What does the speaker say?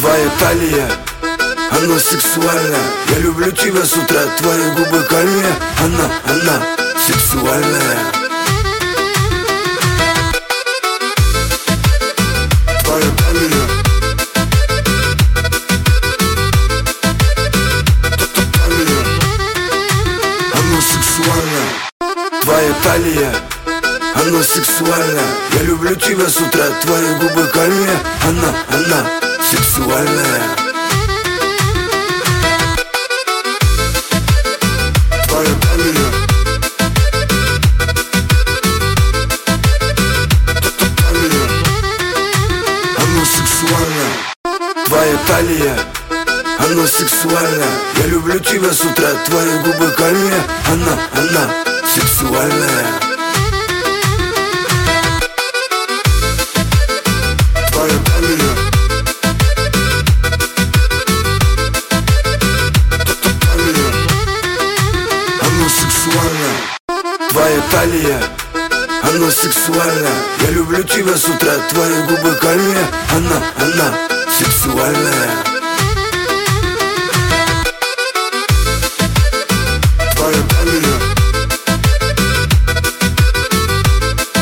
Твоя талия, она сексуальна. Я люблю тебя с утра, твои губы камня. Она сексуальная. Твоя талия, она сексуальна. Твоя талия, она сексуальна. Я люблю тебя с утра, твои губы камня. Она сексуальная. Твоя талия, она сексуальна. Твоя талия, она сексуальна. Я люблю тебя с утра, твои губы камня. Она сексуальная. Твоя талия, она сексуальна. Твоя талия, она сексуальна. Я люблю тебя с утра, твои губы камня. Она сексуальная.